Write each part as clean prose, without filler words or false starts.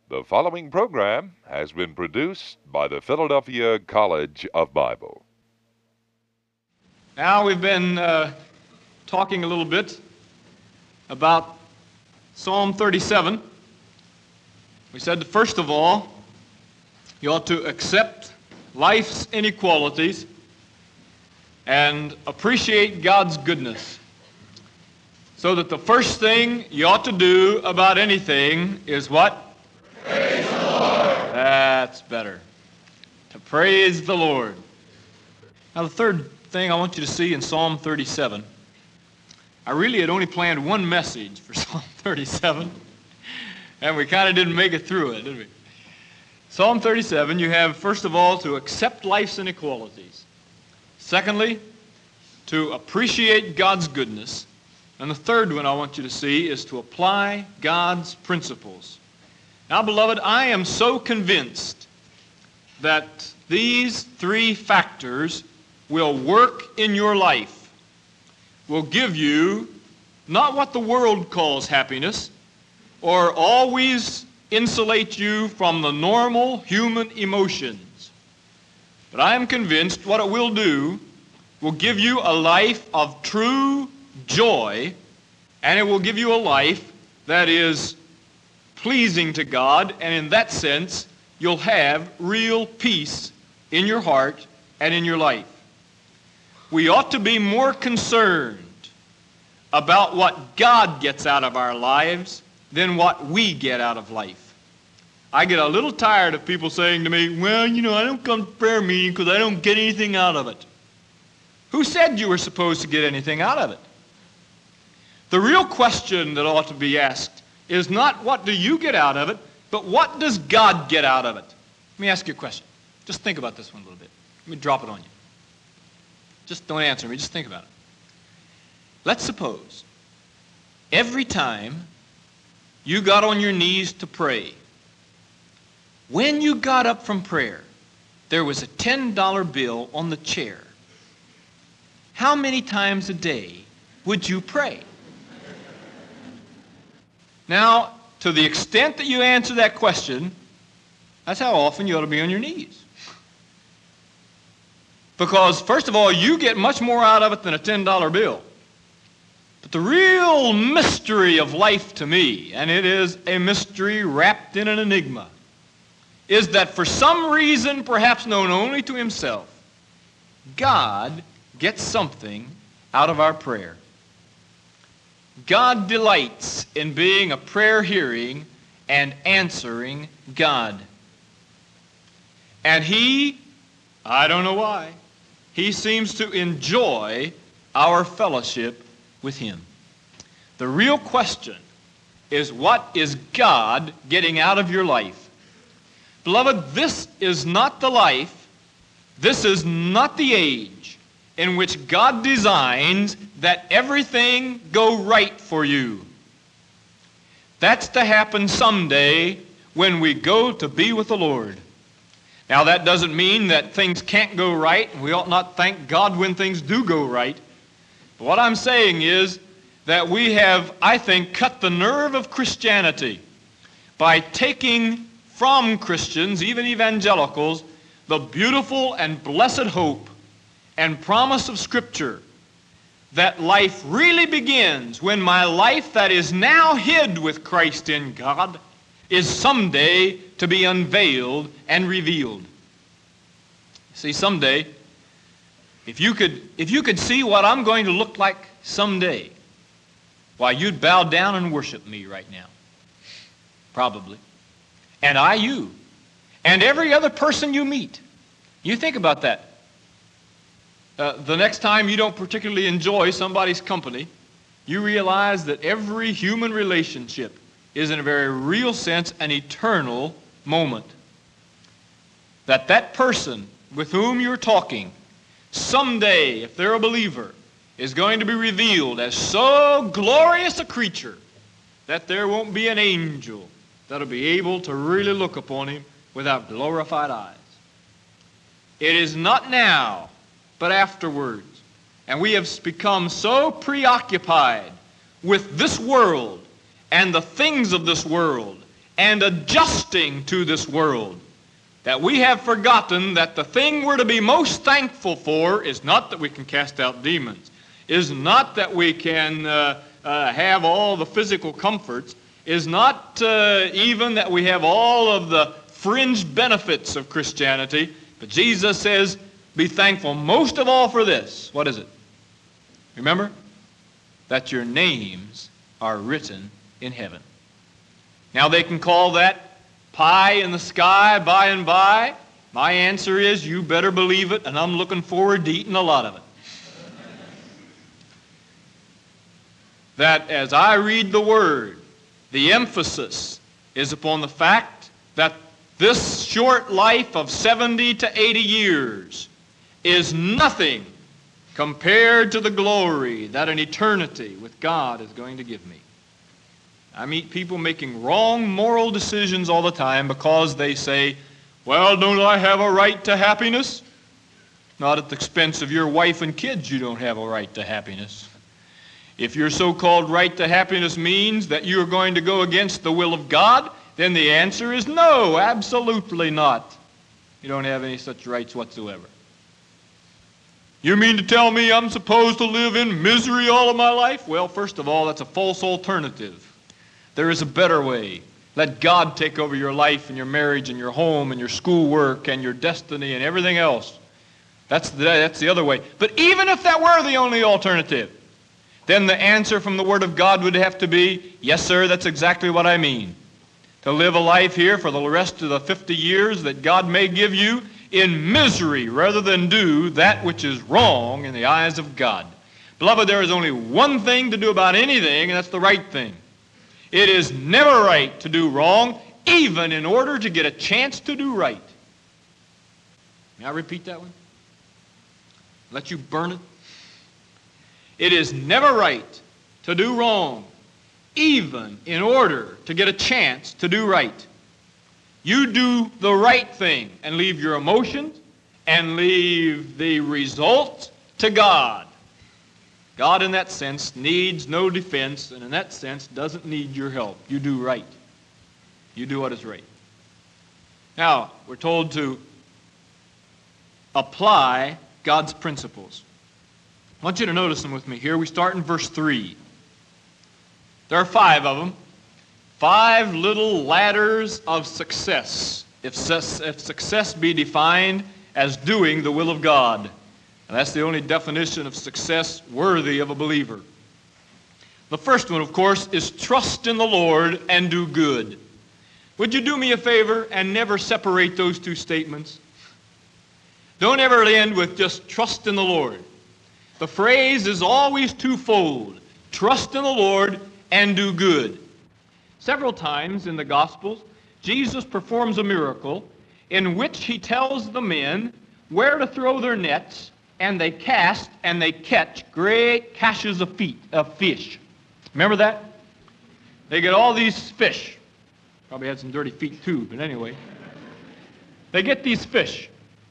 The following program has been produced by the Philadelphia College of Bible. Now we've been talking a little bit about Psalm 37. We said that first of all, you ought to accept life's inequalities and appreciate God's goodness. So that the first thing you ought to do about anything is what? Praise the Lord. That's better. To praise the Lord. Now the third thing I want you to see in Psalm 37, I really had only planned one message for Psalm 37, and we kind of didn't make it through it, did we? Psalm 37, you have, first of all, to accept life's inequalities. Secondly, to appreciate God's goodness. And the third one I want you to see is to apply God's principles. Now, beloved, I am so convinced that these three factors will work in your life, will give you not what the world calls happiness, or always insulate you from the normal human emotions. But I am convinced what it will do will give you a life of true joy, and it will give you a life that is pleasing to God, and in that sense, you'll have real peace in your heart and in your life. We ought to be more concerned about what God gets out of our lives than what we get out of life. I get a little tired of people saying to me, well, I don't come to prayer meeting because I don't get anything out of it. Who said you were supposed to get anything out of it? The real question that ought to be asked is not what do you get out of it, but what does God get out of it? Let me ask you a question. Just think about this one a little bit. Let me drop it on you. Just don't answer me. Just think about it. Let's suppose every time you got on your knees to pray, when you got up from prayer, there was a $10 bill on the chair. How many times a day would you pray? Now, to the extent that you answer that question, that's how often you ought to be on your knees. Because, first of all, you get much more out of it than a $10 bill. But the real mystery of life to me, and it is a mystery wrapped in an enigma, is that for some reason, perhaps known only to himself, God gets something out of our prayer. God delights in being a prayer-hearing and answering God. And He, I don't know why, He seems to enjoy our fellowship with Him. The real question is, what is God getting out of your life? Beloved, this is not the life, this is not the age in which God designs that everything go right for you. That's to happen someday when we go to be with the Lord. Now, that doesn't mean that things can't go right, and we ought not thank God when things do go right. But what I'm saying is that we have, I think, cut the nerve of Christianity by taking from Christians, even evangelicals, the beautiful and blessed hope and promise of Scripture that life really begins when my life that is now hid with Christ in God is someday to be unveiled and revealed. See, someday, if you could see what I'm going to look like someday, why, you'd bow down and worship me right now. Probably. And I you. And every other person you meet. You think about that. The next time you don't particularly enjoy somebody's company, you realize that every human relationship is in a very real sense an eternal moment. That person with whom you're talking, someday, if they're a believer, is going to be revealed as so glorious a creature that there won't be an angel that'll be able to really look upon him without glorified eyes. It is not now, but afterwards. And we have become so preoccupied with this world and the things of this world and adjusting to this world, that we have forgotten that the thing we're to be most thankful for is not that we can cast out demons, is not that we can have all the physical comforts, is not even that we have all of the fringe benefits of Christianity, but Jesus says, be thankful most of all for this. What is it? Remember? That your names are written in heaven. Now they can call that pie in the sky by and by. My answer is you better believe it, and I'm looking forward to eating a lot of it. That as I read the Word, the emphasis is upon the fact that this short life of 70 to 80 years is nothing compared to the glory that an eternity with God is going to give me. I meet people making wrong moral decisions all the time because they say, well, don't I have a right to happiness? Not at the expense of your wife and kids, you don't have a right to happiness. If your so-called right to happiness means that you are going to go against the will of God, then the answer is no, absolutely not. You don't have any such rights whatsoever. You mean to tell me I'm supposed to live in misery all of my life? Well, first of all, that's a false alternative. There is a better way. Let God take over your life and your marriage and your home and your schoolwork and your destiny and everything else. That's the other way. But even if that were the only alternative, then the answer from the Word of God would have to be, yes, sir, that's exactly what I mean. To live a life here for the rest of the 50 years that God may give you in misery rather than do that which is wrong in the eyes of God. Beloved, there is only one thing to do about anything, and that's the right thing. It is never right to do wrong, even in order to get a chance to do right. May I repeat that one? Let you burn it. It is never right to do wrong, even in order to get a chance to do right. You do the right thing and leave your emotions and leave the result to God. God, in that sense, needs no defense, and in that sense, doesn't need your help. You do right. You do what is right. Now, we're told to apply God's principles. I want you to notice them with me here. We start in verse 3. There are 5 of them. 5 little ladders of success, if success be defined as doing the will of God. And that's the only definition of success worthy of a believer. The first one, of course, is trust in the Lord and do good. Would you do me a favor and never separate those two statements? Don't ever end with just trust in the Lord. The phrase is always twofold. Trust in the Lord and do good. Several times in the Gospels, Jesus performs a miracle in which he tells the men where to throw their nets, and they cast and they catch great caches of fish. Remember that? They get all these fish. Probably had some dirty feet too, but anyway. They get these fish.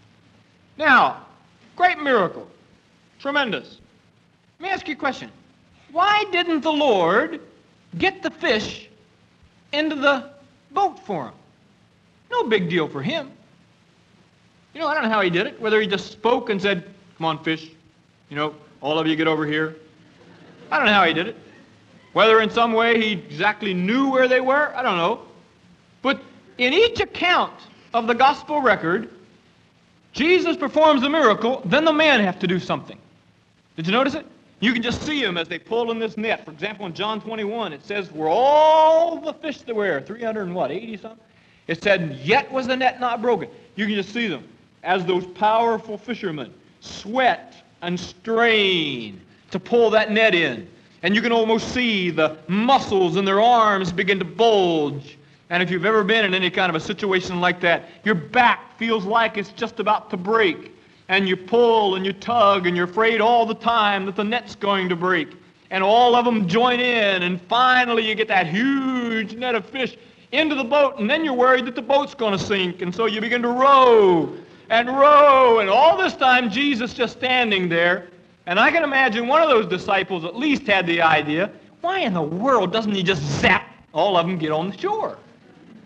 Now, great miracle. Tremendous. Let me ask you a question. Why didn't the Lord get the fish into the boat for him? No big deal for him. You know, I don't know how he did it. Whether he just spoke and said, come on, fish. You know, all of you get over here. I don't know how he did it. Whether in some way he exactly knew where they were, I don't know. But in each account of the gospel record, Jesus performs the miracle, then the men have to do something. Did you notice it? You can just see them as they pull in this net. For example, in John 21, it says, were all the fish there were, 380 something? It said, yet was the net not broken. You can just see them as those powerful fishermen sweat and strain to pull that net in. And you can almost see the muscles in their arms begin to bulge. And if you've ever been in any kind of a situation like that, your back feels like it's just about to break. And you pull and you tug and you're afraid all the time that the net's going to break. And all of them join in, and finally you get that huge net of fish into the boat, and then you're worried that the boat's going to sink. And so you begin to row, and all this time Jesus just standing there. And I can imagine one of those disciples at least had the idea, why in the world doesn't he just zap all of them get on the shore?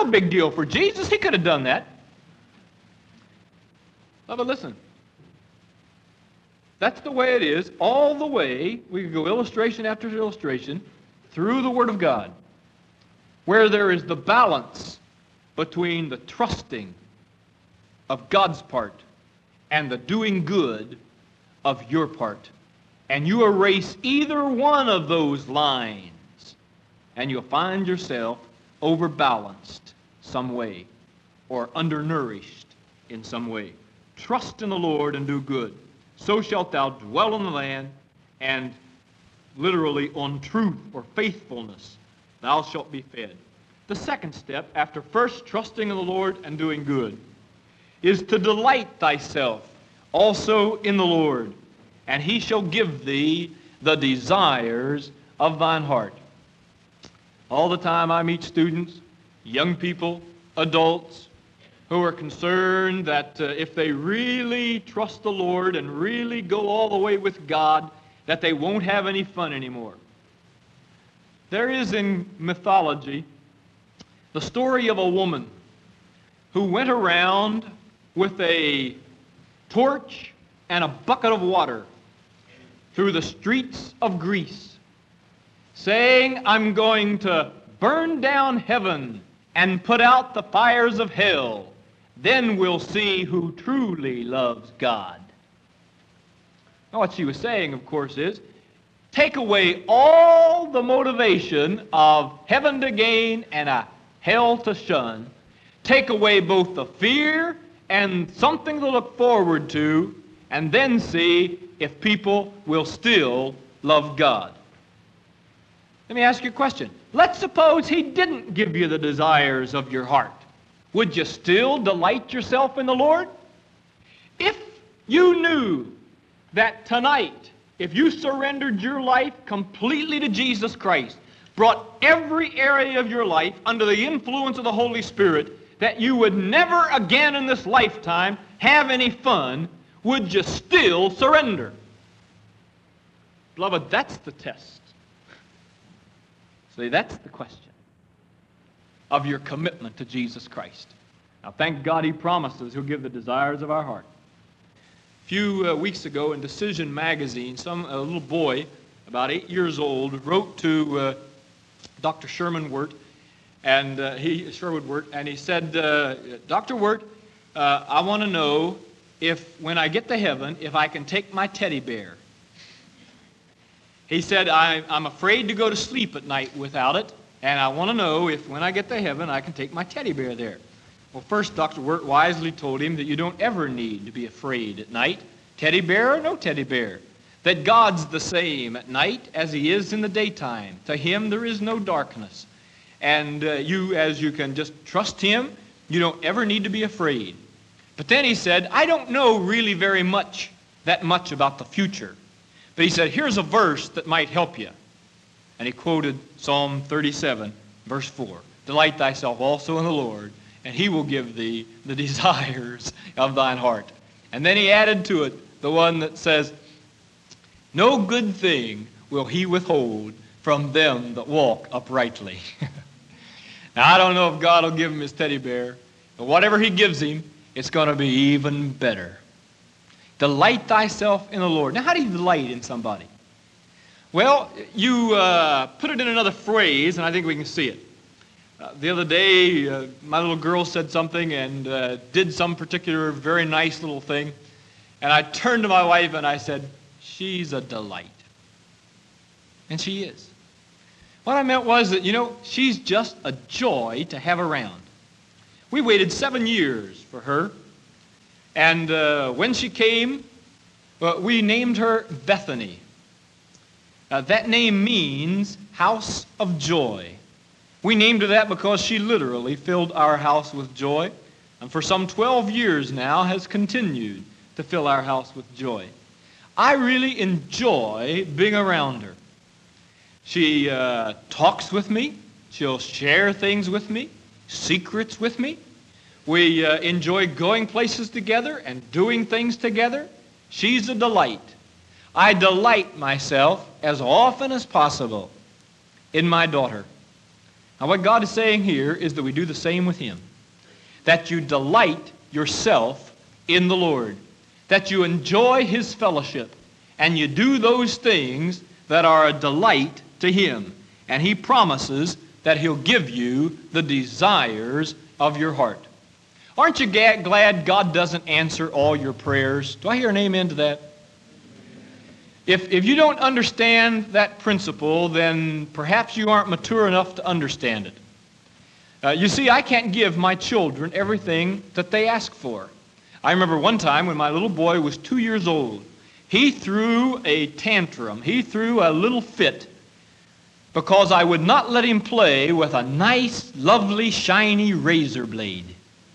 no big deal for Jesus. He could have done that. But listen. That's the way it is all the way. We could go illustration after illustration through the Word of God, where there is the balance between the trusting of God's part and the doing good of your part. And you erase either one of those lines, and you'll find yourself overbalanced some way or undernourished in some way. Trust in the Lord and do good. So shalt thou dwell in the land, and literally on truth or faithfulness thou shalt be fed. The second step, after first trusting in the Lord and doing good, is to delight thyself also in the Lord, and he shall give thee the desires of thine heart. All the time I meet students, young people, adults, who are concerned that if they really trust the Lord and really go all the way with God, that they won't have any fun anymore. There is in mythology the story of a woman who went around with a torch and a bucket of water through the streets of Greece, saying, I'm going to burn down heaven and put out the fires of hell. Then we'll see who truly loves God. Now, what she was saying, of course, is take away all the motivation of heaven to gain and a hell to shun. Take away both the fear and something to look forward to, and then see if people will still love God. Let me ask you a question. Let's suppose he didn't give you the desires of your heart. Would you still delight yourself in the Lord? If you knew that tonight, if you surrendered your life completely to Jesus Christ, brought every area of your life under the influence of the Holy Spirit, that you would never again in this lifetime have any fun, would you still surrender? Beloved, that's the test. See, that's the question of your commitment to Jesus Christ. Now, thank God he promises he'll give the desires of our heart. A few weeks ago in Decision magazine, a little boy, about 8 years old, wrote to Dr. Sherman Wirt, and Sherwood Wirt, and he said, Dr. Wirt, I want to know if, when I get to heaven, if I can take my teddy bear. He said, I'm afraid to go to sleep at night without it, and I want to know if when I get to heaven I can take my teddy bear there. Well, first, Dr. Wirt wisely told him that you don't ever need to be afraid at night, teddy bear or no teddy bear, that God's the same at night as he is in the daytime. To him there is no darkness. And you, as you can just trust him, you don't ever need to be afraid. But then he said, I don't know really that much about the future. But he said, here's a verse that might help you. And he quoted Psalm 37, verse 4. Delight thyself also in the Lord, and he will give thee the desires of thine heart. And then he added to it the one that says, no good thing will he withhold from them that walk uprightly. Now, I don't know if God will give him his teddy bear, but whatever he gives him, it's going to be even better. Delight thyself in the Lord. Now, how do you delight in somebody? Well, you put it in another phrase, and I think we can see it. The other day, my little girl said something and did some particular very nice little thing, and I turned to my wife and I said, she's a delight. And she is. What I meant was that, she's just a joy to have around. We waited 7 years for her, and when she came, we named her Bethany. That name means house of joy. We named her that because she literally filled our house with joy, and for some 12 years now has continued to fill our house with joy. I really enjoy being around her. She talks with me. She'll share things with me, secrets with me. We enjoy going places together and doing things together. She's a delight. I delight myself as often as possible in my daughter. Now what God is saying here is that we do the same with Him. That you delight yourself in the Lord. That you enjoy His fellowship. And you do those things that are a delight to Him. And He promises that He'll give you the desires of your heart. Aren't you glad God doesn't answer all your prayers? Do I hear an amen to that? If you don't understand that principle, then perhaps you aren't mature enough to understand it. You see, I can't give my children everything that they ask for. I remember one time when my little boy was 2 years old, he threw a tantrum. He threw a little fit because I would not let him play with a nice, lovely, shiny razor blade.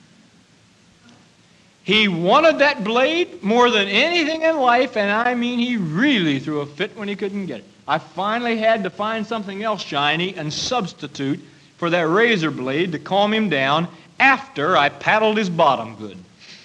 He wanted that blade more than anything in life, and I mean he really threw a fit when he couldn't get it. I finally had to find something else shiny and substitute for that razor blade to calm him down after I paddled his bottom good.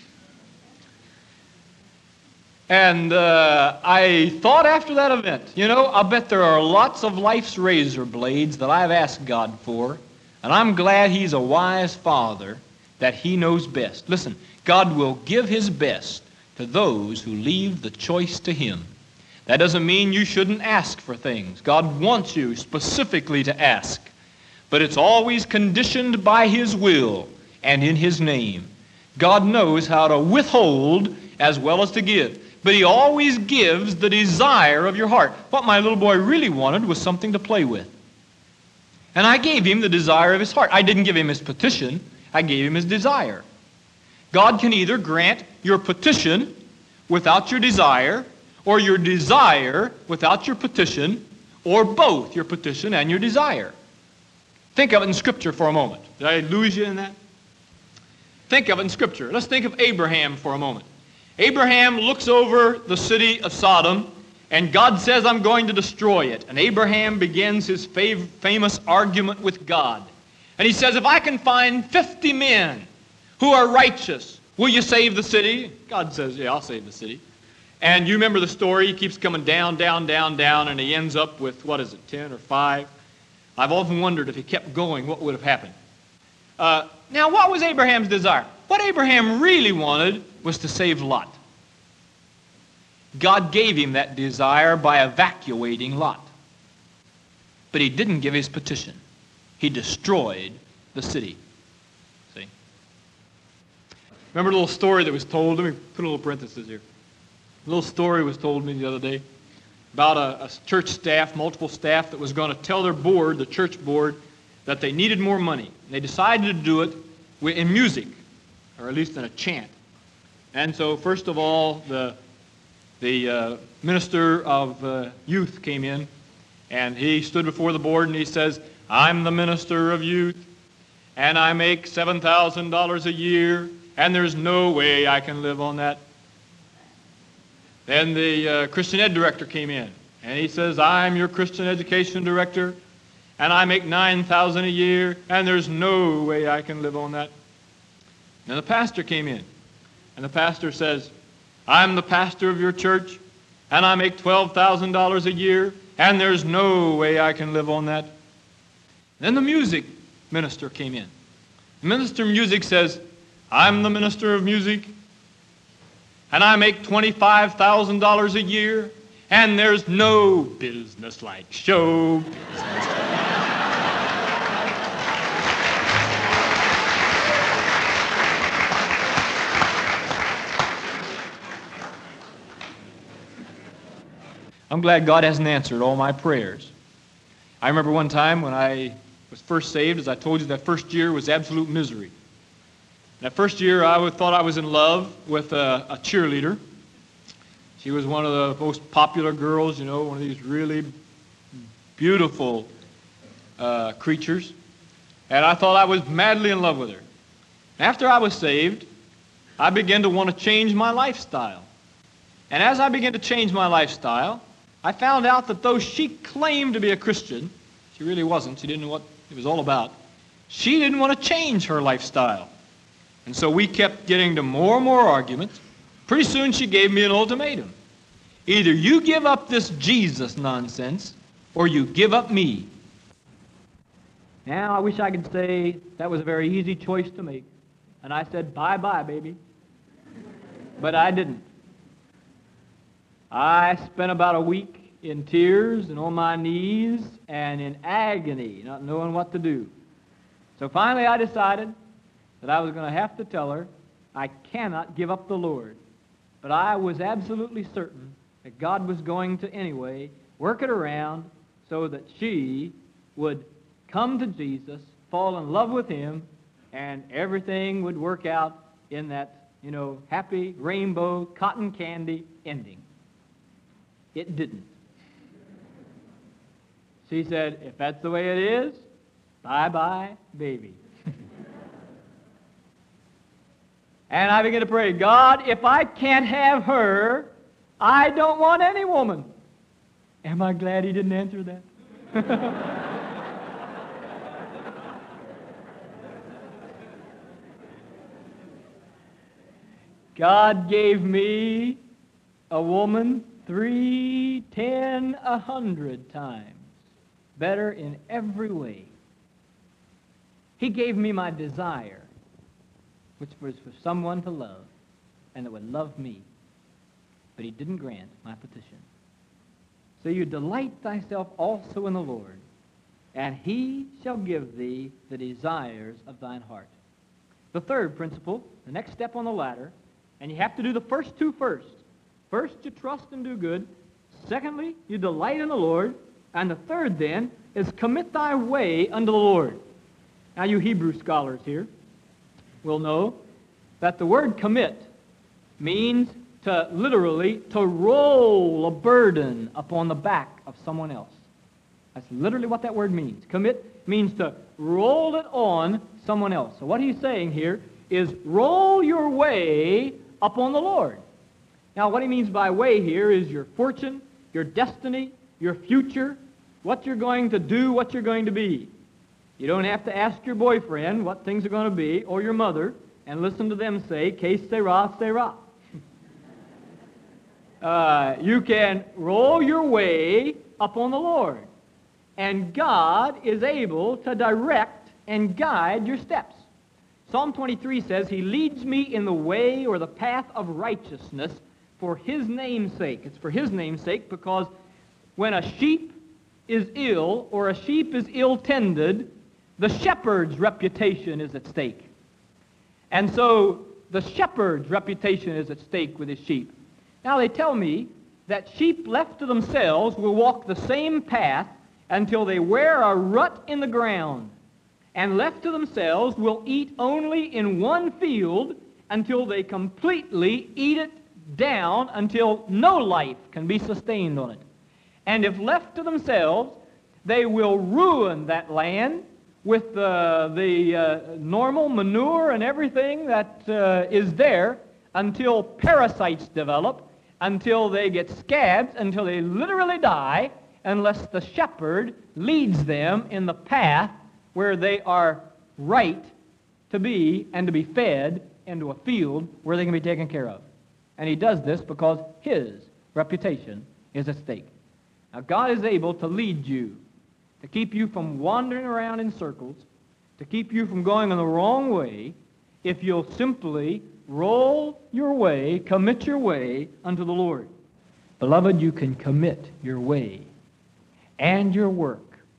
And I thought after that event, you know, I'll bet there are lots of life's razor blades that I've asked God for, and I'm glad He's a wise Father that He knows best. Listen, God will give His best to those who leave the choice to Him. That doesn't mean you shouldn't ask for things. God wants you specifically to ask. But it's always conditioned by His will and in His name. God knows how to withhold as well as to give. But He always gives the desire of your heart. What my little boy really wanted was something to play with. And I gave him the desire of his heart. I didn't give him his petition. I gave him his desire. God can either grant your petition without your desire, or your desire without your petition, or both your petition and your desire. Think of it in Scripture for a moment. Did I lose you in that? Think of it in Scripture. Let's think of Abraham for a moment. Abraham looks over the city of Sodom, and God says, I'm going to destroy it. And Abraham begins his famous argument with God. And he says, if I can find 50 men who are righteous, will you save the city? God says, yeah, I'll save the city. And you remember the story. He keeps coming down, down, down, down, and he ends up with, 10 or 5? I've often wondered if he kept going, what would have happened? Now, what was Abraham's desire? What Abraham really wanted was to save Lot. God gave him that desire by evacuating Lot. But He didn't give his petition. He destroyed the city. See? Remember a little story that was told? Let me put a little parenthesis here. A little story was told me the other day about a church staff, multiple staff, that was going to tell their board, the church board, that they needed more money. And they decided to do it in music, or at least in a chant. And so, first of all, the minister of youth came in, and he stood before the board and he says, I'm the minister of youth, and I make $7,000 a year, and there's no way I can live on that. Then the Christian Ed director came in, and he says, I'm your Christian education director, and I make $9,000 a year, and there's no way I can live on that. Then the pastor came in, and the pastor says, I'm the pastor of your church, and I make $12,000 a year, and there's no way I can live on that. Then the music minister came in. The minister of music says, I'm the minister of music, and I make $25,000 a year, and there's no business like show business. I'm glad God hasn't answered all my prayers. I remember one time when I was first saved, as I told you, that first year was absolute misery. That first year I thought I was in love with a cheerleader. She was one of the most popular girls, you know, one of these really beautiful creatures. And I thought I was madly in love with her. After I was saved, I began to want to change my lifestyle. And as I began to change my lifestyle, I found out that though she claimed to be a Christian, she really wasn't. She didn't know what it was all about. She didn't want to change her lifestyle. And so we kept getting to more and more arguments. Pretty soon she gave me an ultimatum. Either you give up this Jesus nonsense, or you give up me. Now, I wish I could say that was a very easy choice to make. And I said, bye-bye, baby. But I didn't. I spent about a week in tears and on my knees and in agony, not knowing what to do. So finally I decided that I was going to have to tell her, I cannot give up the Lord. But I was absolutely certain that God was going to anyway work it around so that she would come to Jesus, fall in love with him, and everything would work out in that, happy rainbow cotton candy ending. It didn't. She said, if that's the way it is, bye-bye, baby. And I began to pray, God, if I can't have her, I don't want any woman. Am I glad he didn't answer that? God gave me a woman 3, 10, 100 times better in every way. He gave me my desire, which was for someone to love, and that would love me. But he didn't grant my petition. So you delight thyself also in the Lord, and he shall give thee the desires of thine heart. The third principle, the next step on the ladder, and you have to do the first two first. First, you trust and do good. Secondly, you delight in the Lord. And the third, then, is commit thy way unto the Lord. Now, you Hebrew scholars here will know that the word commit means to literally to roll a burden upon the back of someone else. That's literally what that word means. Commit means to roll it on someone else. So what he's saying here is roll your way upon the Lord. Now, what he means by way here is your fortune, your destiny, your future, what you're going to do, what you're going to be. You don't have to ask your boyfriend what things are going to be, or your mother, and listen to them say, que sera, sera. You can roll your way upon the Lord, and God is able to direct and guide your steps. Psalm 23 says, he leads me in the way or the path of righteousness for his name's sake. It's for his name's sake because when a sheep is ill or a sheep is ill-tended, the shepherd's reputation is at stake. And so the shepherd's reputation is at stake with his sheep. Now they tell me that sheep left to themselves will walk the same path until they wear a rut in the ground, and left to themselves will eat only in one field until they completely eat it down until no life can be sustained on it. And if left to themselves, they will ruin that land with the normal manure and everything that is there until parasites develop, until they get scabs, until they literally die, unless the shepherd leads them in the path where they are right to be and to be fed into a field where they can be taken care of. And he does this because his reputation is at stake. Now, God is able to lead you, to keep you from wandering around in circles, to keep you from going in the wrong way, if you'll simply roll your way, commit your way unto the Lord. Beloved, you can commit your way and your work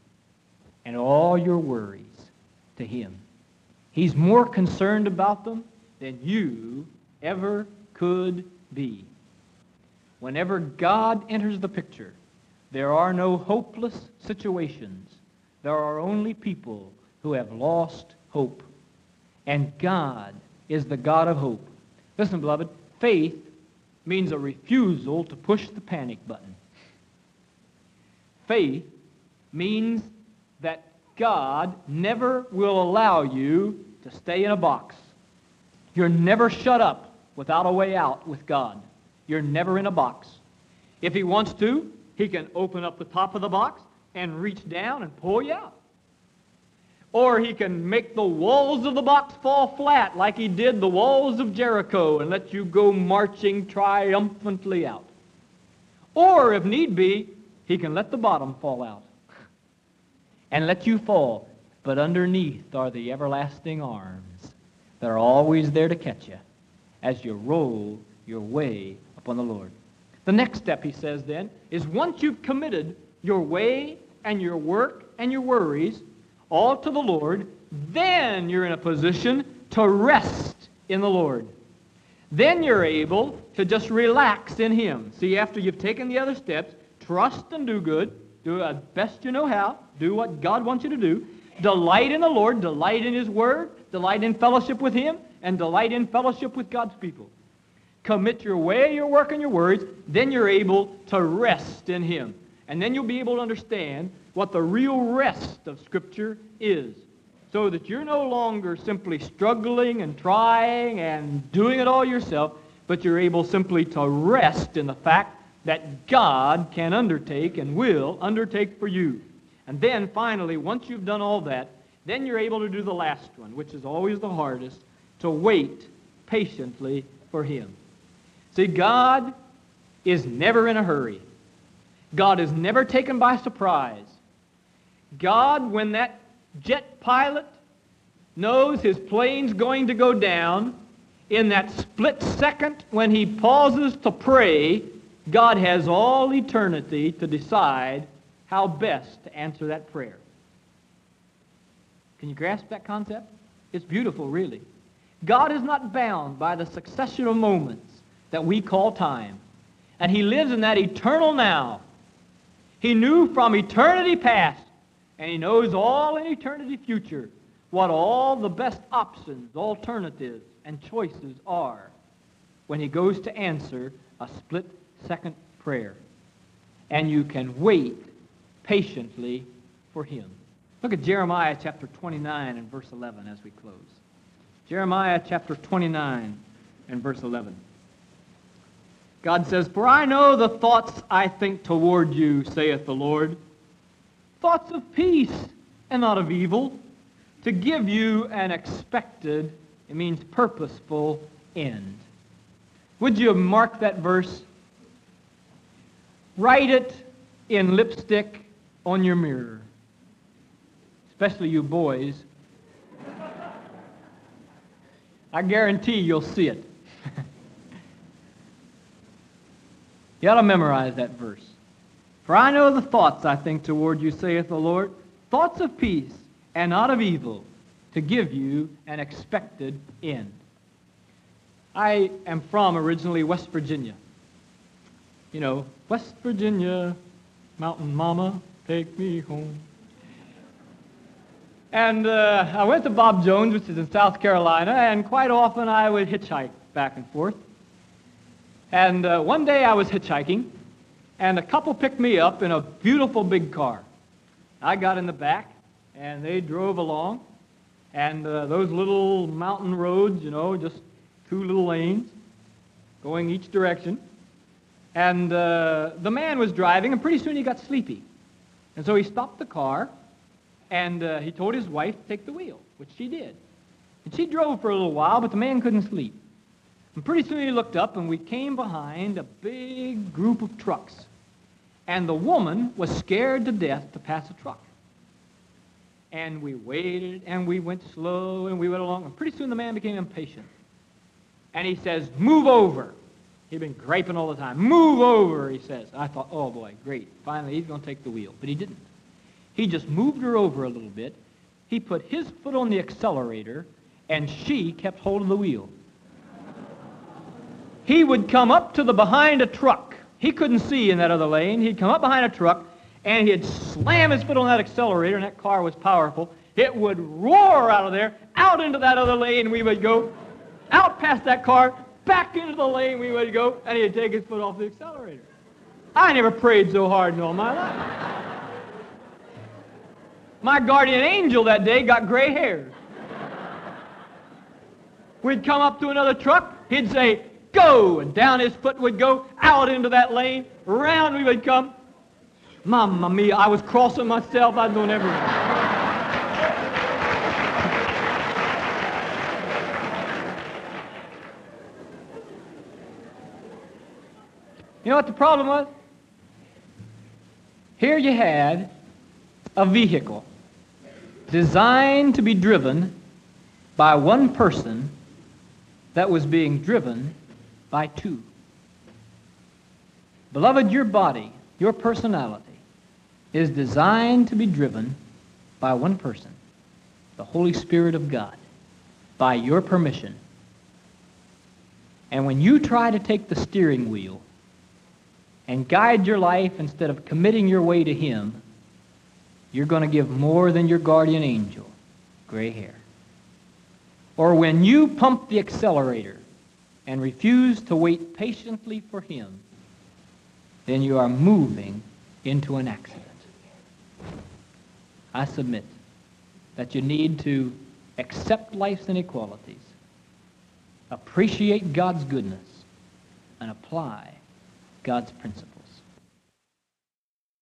and all your worries to him. He's more concerned about them than you ever could be. Whenever God enters the picture, there are no hopeless situations. There are only people who have lost hope. And God is the God of hope. Listen, beloved, faith means a refusal to push the panic button. Faith means that God never will allow you to stay in a box. You're never shut up without a way out with God. You're never in a box. If he wants to, he can open up the top of the box and reach down and pull you out. Or he can make the walls of the box fall flat like he did the walls of Jericho and let you go marching triumphantly out. Or, if need be, he can let the bottom fall out and let you fall but underneath are the everlasting arms that are always there to catch you as you roll your way upon the Lord. The next step, he says then, is once you've committed your way and your work and your worries all to the Lord, then you're in a position to rest in the Lord. Then you're able to just relax in Him. See, after you've taken the other steps, trust and do good, do as best you know how, do what God wants you to do, delight in the Lord, delight in His Word, delight in fellowship with Him, and delight in fellowship with God's people. Commit your way, your work, and your words, then you're able to rest in Him. And then you'll be able to understand what the real rest of Scripture is, so that you're no longer simply struggling and trying and doing it all yourself, but you're able simply to rest in the fact that God can undertake and will undertake for you. And then finally, once you've done all that, then you're able to do the last one, which is always the hardest, to wait patiently for Him. See, God is never in a hurry. God is never taken by surprise. God, when that jet pilot knows his plane's going to go down, in that split second when he pauses to pray, God has all eternity to decide how best to answer that prayer. Can you grasp that concept? It's beautiful, really. God is not bound by the succession of moments that we call time. And He lives in that eternal now. He knew from eternity past, and He knows all in eternity future, what all the best options, alternatives, and choices are when He goes to answer a split-second prayer. And you can wait patiently for Him. Look at Jeremiah chapter 29 and verse 11 as we close. Jeremiah chapter 29 and verse 11. God says, "For I know the thoughts I think toward you, saith the Lord, thoughts of peace and not of evil, to give you an expected," it means purposeful, "end." Would you mark that verse? Write it in lipstick on your mirror, especially you boys. I guarantee you'll see it. You ought to memorize that verse. "For I know the thoughts I think toward you, saith the Lord, thoughts of peace and not of evil, to give you an expected end." I am from originally West Virginia. You know, West Virginia, mountain mama, take me home. And I went to Bob Jones, which is in South Carolina, and quite often I would hitchhike back and forth. And one day I was hitchhiking, and a couple picked me up in a beautiful big car. I got in the back, and they drove along, and those little mountain roads, you know, just two little lanes going each direction. And the man was driving, and pretty soon he got sleepy. And so he stopped the car, and he told his wife to take the wheel, which she did. And she drove for a little while, but the man couldn't sleep. And pretty soon he looked up, and we came behind a big group of trucks. And the woman was scared to death to pass a truck. And we waited, and we went slow, and we went along. And pretty soon the man became impatient. And he says, "Move over." He'd been griping all the time. "Move over," he says. I thought, oh boy, great. Finally, he's going to take the wheel. But he didn't. He just moved her over a little bit. He put his foot on the accelerator, and she kept hold of the wheel. He would come up to the behind a truck. He couldn't see in that other lane. He'd come up behind a truck, and he'd slam his foot on that accelerator, and that car was powerful. It would roar out of there, out into that other lane we would go, out past that car, back into the lane we would go, and he'd take his foot off the accelerator. I never prayed so hard in all my life. My guardian angel that day got gray hairs. We'd come up to another truck, he'd say, "Go!" And down his foot would go, out into that lane, around we would come. Mamma mia, I was crossing myself, I was doing everything. You know what the problem was? Here you had a vehicle designed to be driven by one person that was being driven by two. Beloved, your body, your personality, is designed to be driven by one person, the Holy Spirit of God, by your permission. And when you try to take the steering wheel and guide your life instead of committing your way to Him, you're going to give more than your guardian angel gray hair. Or when you pump the accelerator and refuse to wait patiently for Him, then you are moving into an accident. I submit that you need to accept life's inequalities, appreciate God's goodness, and apply God's principles.